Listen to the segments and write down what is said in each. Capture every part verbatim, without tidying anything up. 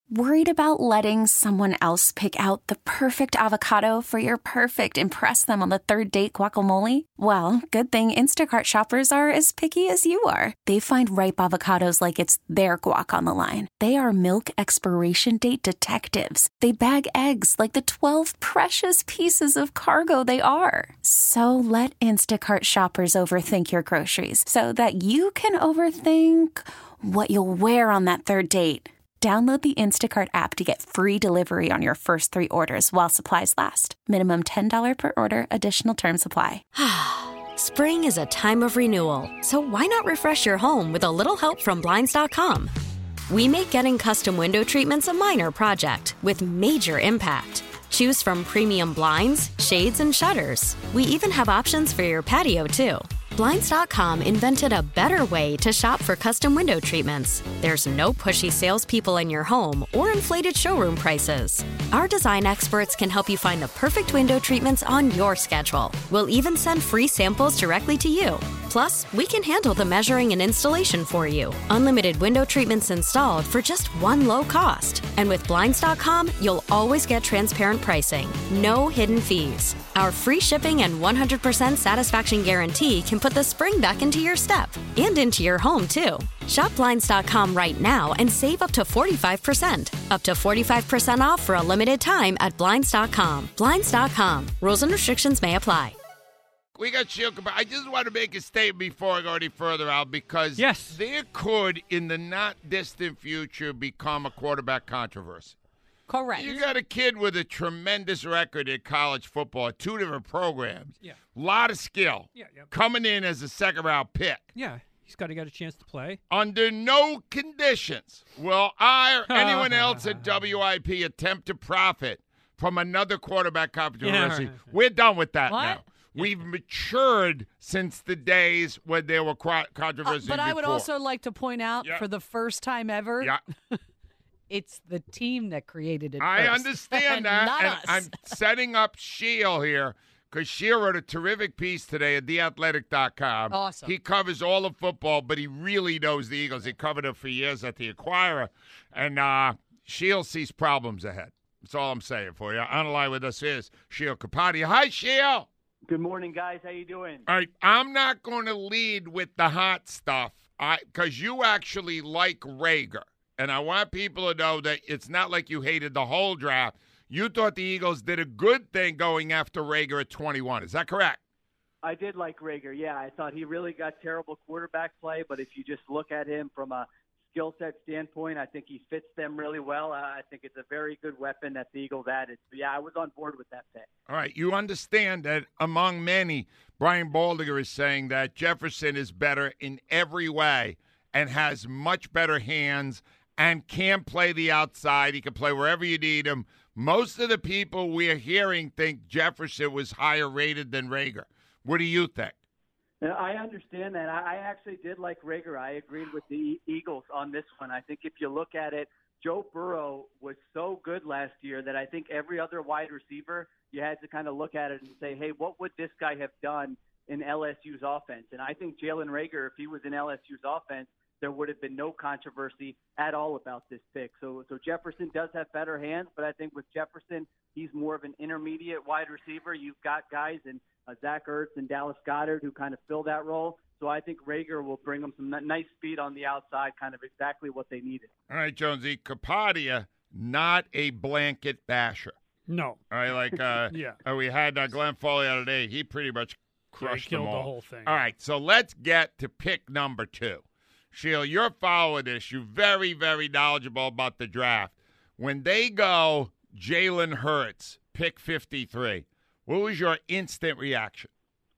Worried about letting someone else pick out the perfect avocado for your perfect impress them on the third date guacamole? Well, good thing Instacart shoppers are as picky as you are. They find ripe avocados like it's their guac on the line. They are milk expiration date detectives. They bag eggs like the twelve precious pieces of cargo they are. So let Instacart shoppers overthink your groceries so that you can overthink what you'll wear on that third date. Download the Instacart app to get free delivery on your first three orders while supplies last. Minimum ten dollars per order. Additional terms apply. Spring is a time of renewal, so why not refresh your home with a little help from Blinds dot com? We make getting custom window treatments a minor project with major impact. Choose from premium blinds, shades, and shutters. We even have options for your patio, too. Blinds dot com invented a better way to shop for custom window treatments. There's no pushy salespeople in your home or inflated showroom prices. Our design experts can help you find the perfect window treatments on your schedule. We'll even send free samples directly to you. Plus, we can handle the measuring and installation for you. Unlimited window treatments installed for just one low cost. And with Blinds dot com, you'll always get transparent pricing. No hidden fees. Our free shipping and one hundred percent satisfaction guarantee can put the spring back into your step and into your home, too. Shop Blinds dot com right now and save up to forty-five percent. Up to forty-five percent off for a limited time at Blinds dot com. Blinds dot com. Rules and restrictions may apply. We got Sheil Kapadia. I just want to make a statement before I go any further, Al, because yes. there could, in the not-distant future, become a quarterback controversy. Correct. You got a kid with a tremendous record in college football, two different programs, yeah, lot of skill, yeah, yeah. coming in as a second-round pick. Yeah, he's got to get a chance to play. Under no conditions will I or anyone else at W I P attempt to profit from another quarterback controversy. Yeah. We're done with that What? now. We've matured since the days when there were controversies uh, But I would before. also like to point out, Yeah. for the first time ever, Yeah. it's the team that created it I first. understand that. Not and us. I'm setting up Sheil here because Sheil wrote a terrific piece today at the athletic dot com. Awesome. He covers all of football, but he really knows the Eagles. He covered it for years at the Acquirer. And uh, Sheil sees problems ahead. That's all I'm saying for you. On the line with us is Sheil Kapadia. Hi, Sheil. Good morning, guys. How you doing? All right, I'm not going to lead with the hot stuff because you actually like Reagor. And I want people to know that it's not like you hated the whole draft. You thought the Eagles did a good thing going after Reagor at twenty-one. Is that correct? I did like Reagor. Yeah, I thought he really got terrible quarterback play, but if you just look at him from a skill set standpoint, I think he fits them really well. Uh, I think it's a very good weapon that the Eagles added. So, yeah, I was on board with that pick. All right, you understand that among many, Brian Baldinger is saying that Jefferson is better in every way and has much better hands and can play the outside. He can play wherever you need him. Most of the people we're hearing think Jefferson was higher rated than Reagor. What do you think? Now, I understand that. I I actually did like Reagor. I agreed with the Eagles on this one. I think if you look at it, Joe Burrow was so good last year that I think every other wide receiver, you had to kind of look at it and say, hey, what would this guy have done in L S U's offense? And I think Jalen Reagor, if he was in L S U's offense, there would have been no controversy at all about this pick. So, so Jefferson does have better hands, but I think with Jefferson, he's more of an intermediate wide receiver. You've got guys in uh, Zach Ertz and Dallas Goedert who kind of fill that role. So I think Reagor will bring them some nice speed on the outside, kind of exactly what they needed. All right, Jonesy, Kapadia, not a blanket basher. No. All right, like uh, yeah. uh, we had uh, Glenn Foley out today. He pretty much crushed yeah, he them killed all. the whole thing. All right, so let's get to pick number two. Sheil, you're following this. You're very, very knowledgeable about the draft. When they go Jalen Hurts, pick fifty-three, what was your instant reaction?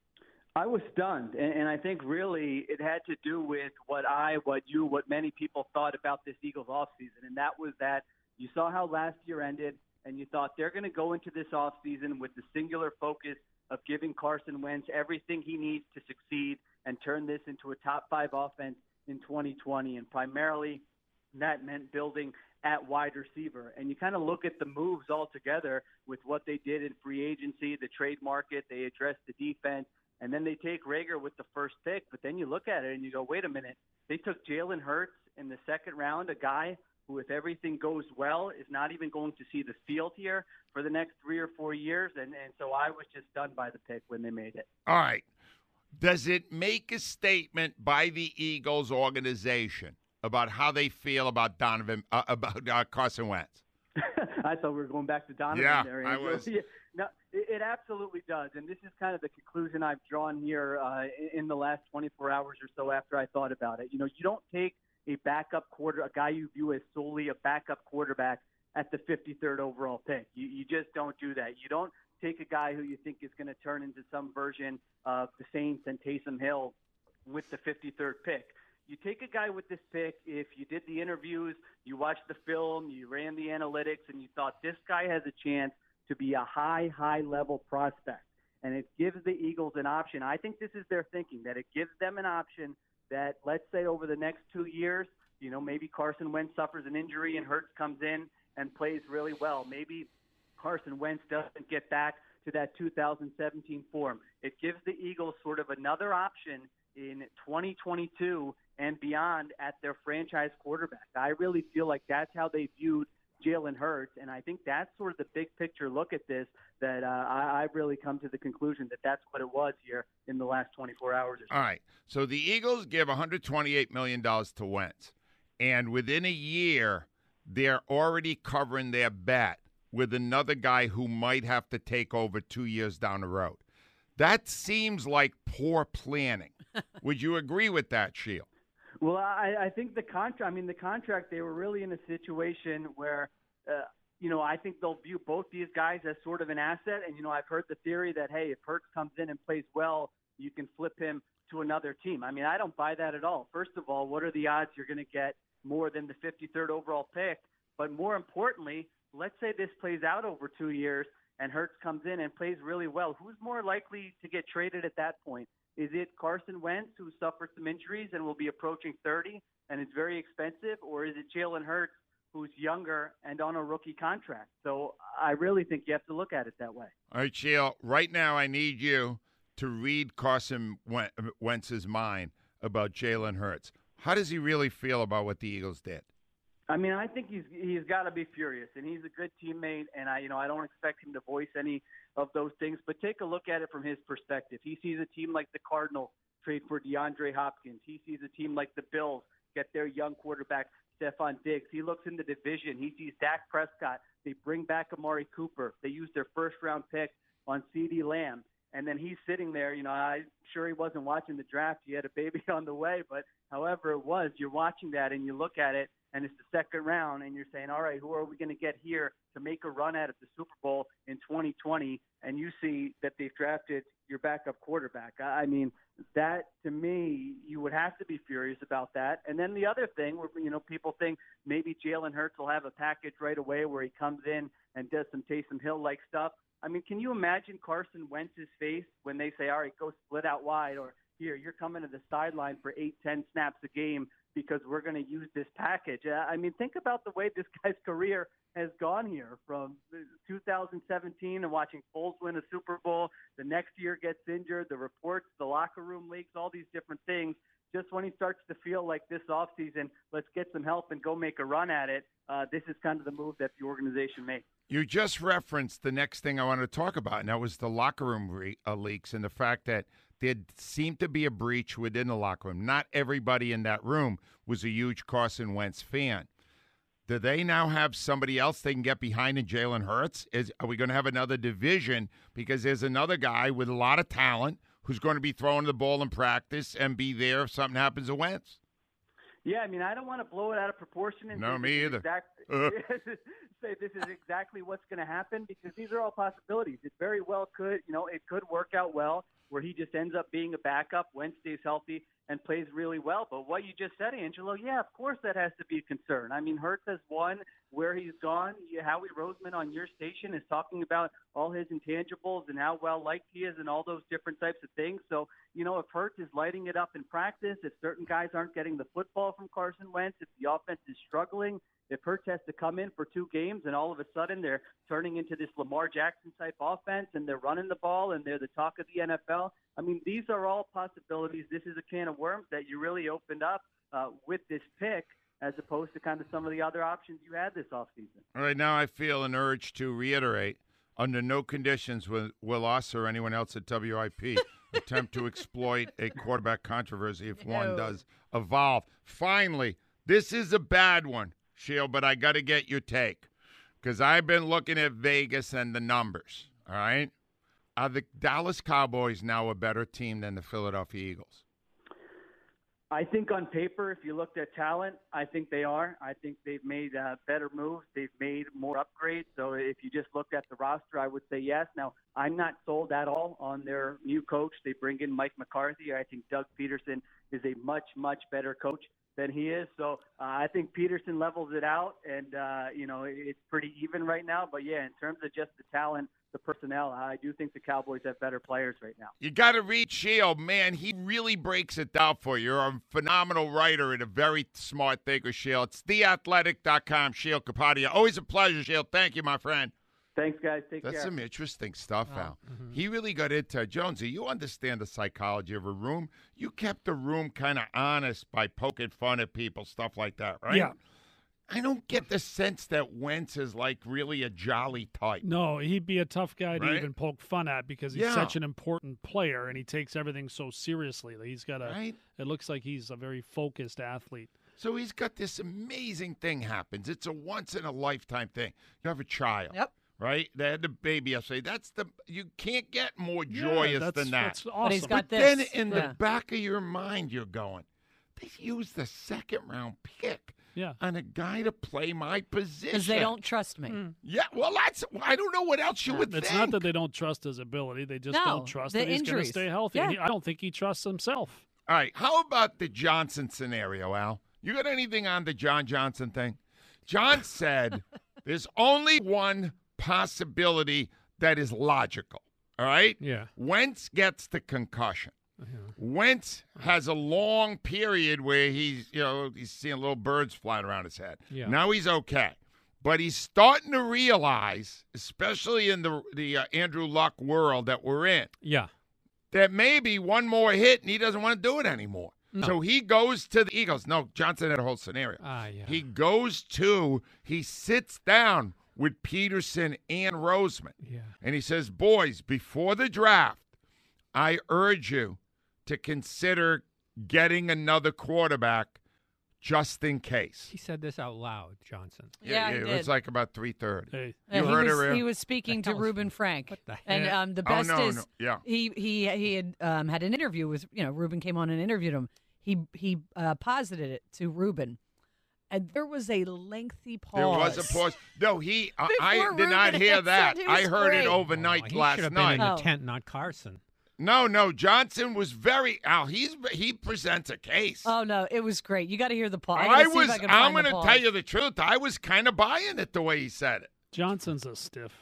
I was stunned, and, and I think really it had to do with what I, what you, what many people thought about this Eagles offseason, and that was that you saw how last year ended, and you thought they're going to go into this offseason with the singular focus of giving Carson Wentz everything he needs to succeed and turn this into a top five offense in twenty twenty, and primarily that meant building at wide receiver. And you kind of look at the moves all together with what they did in free agency, the trade market, they addressed the defense, and then they take Reagor with the first pick. But then you look at it and you go, wait a minute, they took Jalen Hurts in the second round, a guy who, if everything goes well, is not even going to see the field here for the next three or four years. And, and so I was just stunned by the pick when they made it. All right. Does it make a statement by the Eagles organization about how they feel about Donovan, uh, about uh, Carson Wentz? I thought we were going back to Donovan yeah, there. I Angel. was. Yeah, no, it, it absolutely does. And this is kind of the conclusion I've drawn here uh, in, in the last twenty-four hours or so after I thought about it. You know, you don't take a backup quarter, a guy you view as solely a backup quarterback at the fifty-third overall pick. You, you just don't do that. You don't take a guy who you think is going to turn into some version of the Saints and Taysom Hill with the fifty-third pick. You take a guy with this pick if you did the interviews, you watched the film, you ran the analytics, and you thought this guy has a chance to be a high, high-level prospect. And it gives the Eagles an option. I think this is their thinking, that it gives them an option that, let's say, over the next two years, you know, maybe Carson Wentz suffers an injury and Hurts comes in and plays really well. Maybe Carson Wentz doesn't get back to that two thousand seventeen form. It gives the Eagles sort of another option in twenty twenty-two and beyond at their franchise quarterback. I really feel like that's how they viewed Jalen Hurts, and I think that's sort of the big picture look at this, that uh, I, I've really come to the conclusion that that's what it was here in the last twenty-four hours or so. All right, so the Eagles give one hundred twenty-eight million dollars to Wentz, and within a year, they're already covering their bet with another guy who might have to take over two years down the road. That seems like poor planning. Would you agree with that, Sheil? Well, I, I think the contract, I mean, the contract, they were really in a situation where, uh, you know, I think they'll view both these guys as sort of an asset. And, you know, I've heard the theory that, hey, if Hurts comes in and plays well, you can flip him to another team. I mean, I don't buy that at all. First of all, what are the odds you're going to get more than the fifty-third overall pick? But more importantly, let's say this plays out over two years and Hurts comes in and plays really well. Who's more likely to get traded at that point? Is it Carson Wentz, who suffered some injuries and will be approaching thirty and is very expensive, or is it Jalen Hurts, who's younger and on a rookie contract? So I really think you have to look at it that way. All right, Sheil, right now I need you to read Carson Wentz's mind about Jalen Hurts. How does he really feel about what the Eagles did? I mean, I think he's he's got to be furious, and he's a good teammate, and I you know I don't expect him to voice any of those things. But take a look at it from his perspective. He sees a team like the Cardinals trade for DeAndre Hopkins. He sees a team like the Bills get their young quarterback Stephon Diggs. He looks in the division. He sees Dak Prescott. They bring back Amari Cooper. They use their first round pick on CeeDee Lamb. And then he's sitting there, you know, I'm sure he wasn't watching the draft. He had a baby on the way, but however it was, you're watching that and you look at it and it's the second round and you're saying, all right, who are we going to get here to make a run at the Super Bowl in twenty twenty? And you see that they've drafted your backup quarterback. I mean, that to me, you would have to be furious about that. And then the other thing where, you know, people think maybe Jalen Hurts will have a package right away where he comes in and does some Taysom Hill-like stuff. I mean, can you imagine Carson Wentz's face when they say, all right, go split out wide, or here, you're coming to the sideline for eight, ten snaps a game because we're going to use this package? Uh, I mean, think about the way this guy's career has gone here from two thousand seventeen and watching Foles win a Super Bowl. The next year gets injured, the reports, the locker room leaks, all these different things. Just when he starts to feel like this offseason, let's get some help and go make a run at it, uh, this is kind of the move that the organization made. You just referenced the next thing I want to talk about, and that was the locker room re- uh, leaks and the fact that there seemed to be a breach within the locker room. Not everybody in that room was a huge Carson Wentz fan. Do they now have somebody else they can get behind in Jalen Hurts? Is, are we going to have another division? Because there's another guy with a lot of talent who's going to be throwing the ball in practice and be there if something happens to Wentz. Yeah, I mean, I don't want to blow it out of proportion and no, say me this either. Exact, say this is exactly what's going to happen, because these are all possibilities. It very well could, you know, it could work out well where he just ends up being a backup, Wentz stays healthy, and plays really well. But what you just said, Angelo, yeah, of course that has to be a concern. I mean, Hurts has won where he's gone. Howie Roseman on your station is talking about all his intangibles and how well-liked he is and all those different types of things. So, you know, if Hurts is lighting it up in practice, if certain guys aren't getting the football from Carson Wentz, if the offense is struggling, if Hurts has to come in for two games and all of a sudden they're turning into this Lamar Jackson-type offense and they're running the ball and they're the talk of the N F L, I mean, these are all possibilities. This is a can of worms that you really opened up uh, with this pick. as opposed to kind of some of the other options you had this offseason. All right, now I feel an urge to reiterate, under no conditions will, will us or anyone else at W I P attempt to exploit a quarterback controversy if No. one does evolve. Finally, this is a bad one, Shield, but I got to get your take because I've been looking at Vegas and the numbers, all right? Are the Dallas Cowboys now a better team than the Philadelphia Eagles? I think on paper, if you looked at talent, I think they are. I think they've made uh, better moves. They've made more upgrades. So if you just looked at the roster, I would say yes. Now, I'm not sold at all on their new coach. They bring in Mike McCarthy. I think Doug Peterson is a much, much better coach than he is. So uh, I think Peterson levels it out, and, uh, you know, it's pretty even right now. But, yeah, in terms of just the talent, the personnel, I do think the Cowboys have better players right now. You got to read Shield, man. He really breaks it down for you. You're a phenomenal writer and a very smart thinker, Shield. It's the athletic dot com, Shield Kapadia. Always a pleasure, Shield. Thank you, my friend. Thanks, guys. Take That's care. some interesting stuff, Wow. Al. Mhm. He really got into Jonesy. You understand the psychology of a room. You kept the room kind of honest by poking fun at people, stuff like that, right? Yeah. I don't get the sense that Wentz is like really a jolly type. No, he'd be a tough guy to Right? even poke fun at because he's Yeah. such an important player and he takes everything so seriously. He's got a. Right? It looks like he's a very focused athlete. So he's got this amazing thing happens. It's a once in a lifetime thing. You have a child. Yep. Right? They had the baby yesterday. That's the you can't get more Yeah, joyous that's, than that. That's awesome. But he's got But then this. in Yeah. the back of your mind, you're going, they used the second round pick yeah. on a guy to play my position. Because they don't trust me. Mm. Yeah, well, that's I don't know what else you would It's think. not that they don't trust his ability; they just No, don't trust the that he's going to injuries. stay healthy. Yeah. He- I don't think he trusts himself. All right, how about the Johnson scenario, Al? You got anything on the John Johnson thing? John said there's only one possibility that is logical. All right? Yeah. Wentz gets the concussion. Wentz has a long period where he's, you know, he's seeing little birds flying around his head. Yeah. Now he's okay. But he's starting to realize, especially in the the uh, Andrew Luck world that we're in, Yeah. that maybe one more hit and he doesn't want to do it anymore. No. So he goes to the Eagles. No, Johnson had a whole scenario. Ah, yeah. He goes to, he sits down with Peterson and Roseman. Yeah. And he says, boys, before the draft, I urge you to consider getting another quarterback just in case. He said this out loud, Johnson. Yeah, he it did. was like about three thirty. Hey. You Uh, heard he it, was, Ria? He was speaking to The hell's- Reuben Frank. What the And heck? um, the Oh, best no, is no, yeah. he he he had um, had an interview with you know Reuben came on and interviewed him. He he uh, posited it to Reuben, and there was a lengthy pause. There was a pause. No, he. I, I Before did not Reuben hear had that. said it I was heard great. it Oh, overnight he last should have night. been in Oh. the tent, not Carson. No, no, Johnson was very. Al, he's he presents a case. Oh no, it was great. You got to hear the pause. I, I gotta see was. If I can I'm going to to tell you the truth. I was kind of buying it the way he said it. Johnson's a stiff.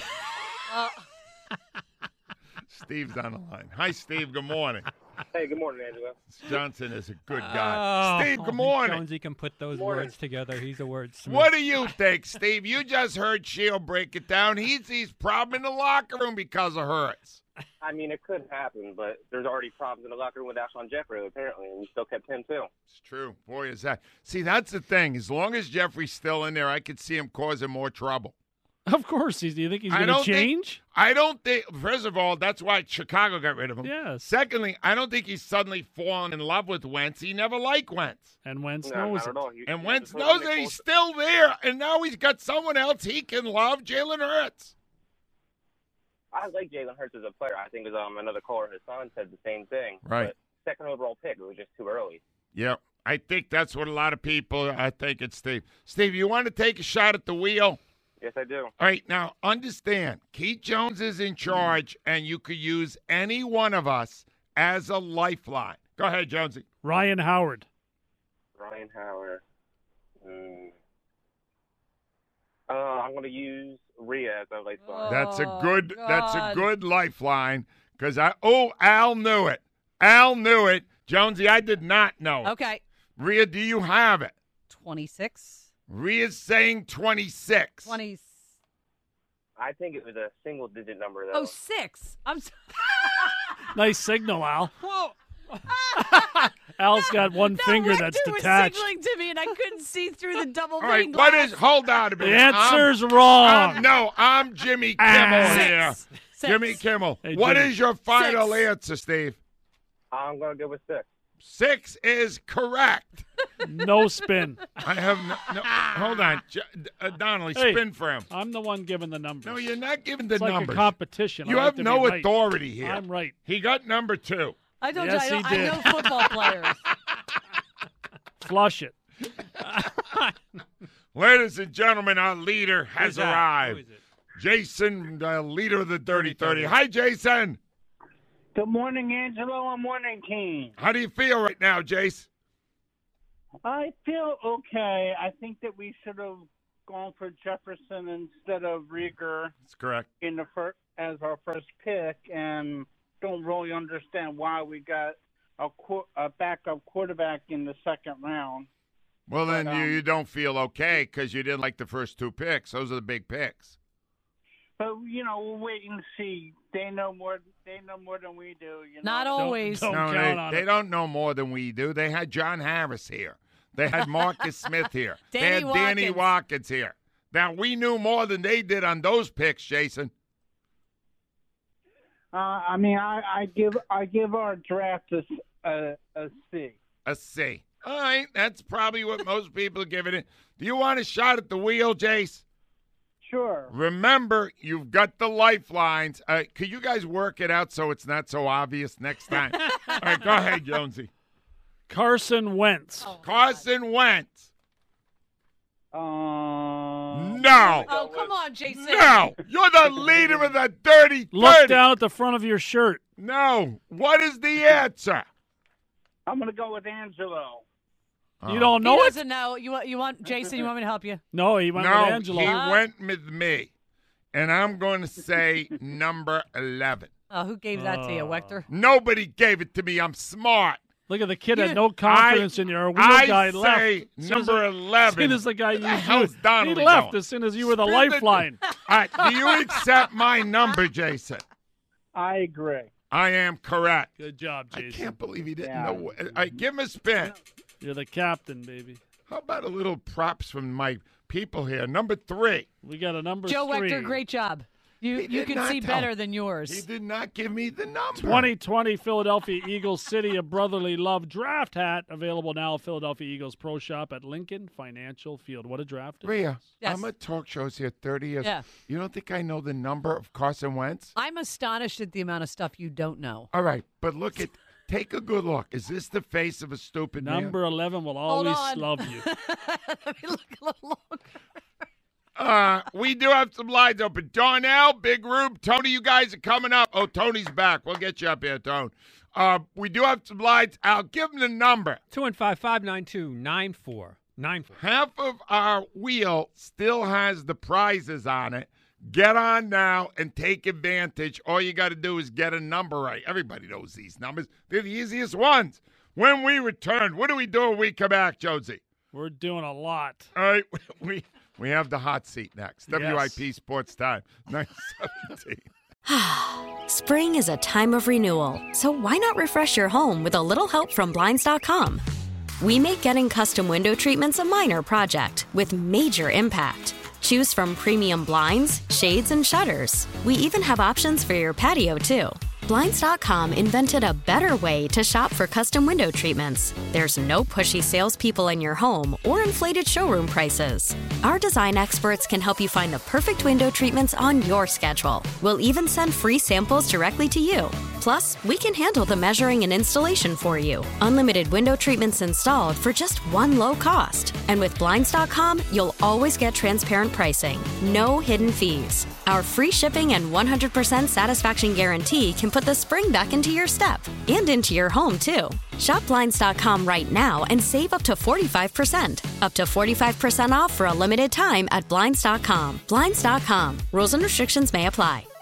Steve's on the line. Hi, Steve. Good morning. Hey, good morning, Angela. Johnson is a good guy. Oh, Steve, good morning. Jonesy can put those Morning. words together. He's a wordsmith. What do you think, Steve? You just heard Shield break it down. He's he's problem in the locker room because of Hurts. I mean, it could happen, but there's already problems in the locker room with Alshon Jeffrey, apparently, and you still kept him, too. It's true. Boy, is that. See, that's the thing. As long as Jeffrey's still in there, I could see him causing more trouble. Of course, he's. Do you think he's I going to don't think- change? I don't think, first of all, that's why Chicago got rid of him. Yes. Secondly, I don't think he's suddenly fallen in love with Wentz. He never liked Wentz. And Wentz No, knows not it. at all. He- And he Wentz just knows wasn't that Nick he's Foles. still there, and now he's got someone else he can love, Jalen Hurts. I like Jalen Hurts as a player. I think as um, another caller, his son, said the same thing. Right. But second overall pick, it was just too early. Yep. I think that's what a lot of people, I think it's Steve. Steve, you want to take a shot at the wheel? Yes, I do. All right, now understand, Keith Jones is in charge, and you could use any one of us as a lifeline. Go ahead, Jonesy. Ryan Howard. Ryan Howard. Hmm. Uh, I'm going to use Rhea as a lifeline. That's a Oh, good. That's a God. good lifeline because I. Oh, Al knew it. Al knew it. Jonesy, I did not know. it. Okay, Rhea, do you have it? twenty-six, Rhea's saying twenty-six. twenty. I think it was a single-digit number, though. Oh, six. I'm. So- Nice signal, Al. Whoa. Al's got one The finger that's Rector detached. was signaling to me, and I couldn't see through the double All pane right, glass. what is? Hold on a The minute. answer's I'm- wrong. I'm- no, I'm Jimmy Kimmel Ah. here. Six. Six. Jimmy Kimmel. Hey, What Jimmy. is your final Six. answer, Steve? I'm going to go with six. Six is correct. No spin. I have no. no hold on, J- uh, Donnelly, Hey. spin for him. I'm the one giving the numbers. No, you're not giving the it's like numbers. a competition. You I like have to no be right. authority here. I'm right. He got number two. I told Yes, you, I, he don't, I did. know football players. Flush it. Ladies and gentlemen, our leader has Who's that? Who arrived. is it? Jason, the leader of the Dirty thirty. Hi, Jason. Good morning, Angelo. and morning, team. How do you feel right now, Jace? I feel okay. I think that we should have gone for Jefferson instead of Rieger That's correct. in the first as our first pick, and don't really understand why we got a, qu- a backup quarterback in the second round. Well, then But, you, um, you don't feel okay because you didn't like the first two picks. Those are the big picks. But you know, we'll wait and see. They know more. They know more than we do. You know? Not always. don't no, count they, on they it. don't know more than we do. They had John Harris here. They had Marcus Smith here. they Danny had Danny Watkins. Watkins here. Now, we knew more than they did on those picks, Jason. Uh, I mean, I, I give I give our draft a, s- a, a C. A C. All right, that's probably what most people are giving it. Do you want a shot at the wheel, Jace? Sure. Remember, you've got the lifelines. Uh, could you guys work it out so it's not so obvious next time? All right, go ahead, Jonesy. Carson Wentz. Oh, Carson Wentz. Um, No. Oh, come on, Jason. No. You're the leader of the Dirty Look thirty. down at the front of your shirt. No. What is the answer? I'm going to go with Angelo. You don't He know it? doesn't know. You want, you want Jason? You want me to help you? No, he went No, with Angelo. he Huh? went with me. And I'm going to say number eleven. Oh, who gave that to you, Uh, Wechter? Nobody gave it to me. I'm smart. Look at the kid You had no didn't- confidence in you. Our wheel I guy say left. As soon as number I- eleven. As soon as the guy Where the used hell's you, Donnelly he left going? as soon as you were the Spin the- lifeline. All right, do you accept my number, Jason? I agree. I am correct. Good job, I Jason. can't believe he didn't Yeah. know. All right, give him a spin. You're the captain, baby. How about a little props from my people here? Number three. We got a number Joe three. Wechter, great job. You He you did can not see tell- better than yours. He did not give me the number. twenty twenty Philadelphia Eagles City of Brotherly Love draft hat available now at Philadelphia Eagles Pro Shop at Lincoln Financial Field. What a draft. it Rhea, is. Yes. I'm at talk shows here thirty years. Yeah. You don't think I know the number of Carson Wentz? I'm astonished at the amount of stuff you don't know. All right, but look at, take a good look. Is this the face of a stupid man? Number eleven will Hold always on. love you. Let me look a little longer. Uh, we do have some lines open. Darnell, Big Rube, Tony, you guys are coming up. Oh, Tony's back. We'll get you up here, Tone. Uh, we do have some lines. I'll give him the number. two one five, five nine two, nine four nine four. Half of our wheel still has the prizes on it. Get on now and take advantage. All you got to do is get a number right. Everybody knows these numbers. They're the easiest ones. When we return, what do we do when we come back, Josie? We're doing a lot. All right, we we have the hot seat next. Yes. W I P Sports Time, nine seventeen. Spring is a time of renewal, so why not refresh your home with a little help from Blinds dot com? We make getting custom window treatments a minor project with major impact. Choose from premium blinds, shades, and shutters. We even have options for your patio, too. Blinds dot com invented a better way to shop for custom window treatments. There's no pushy salespeople in your home or inflated showroom prices. Our design experts can help you find the perfect window treatments on your schedule. We'll even send free samples directly to you. Plus, we can handle the measuring and installation for you. Unlimited window treatments installed for just one low cost. And with Blinds dot com, you'll always get transparent pricing. No hidden fees. Our free shipping and one hundred percent satisfaction guarantee can put the spring back into your step and into your home, too. Shop Blinds dot com right now and save up to forty-five percent. Up to forty-five percent off for a limited time at Blinds dot com. Blinds dot com. Rules and restrictions may apply.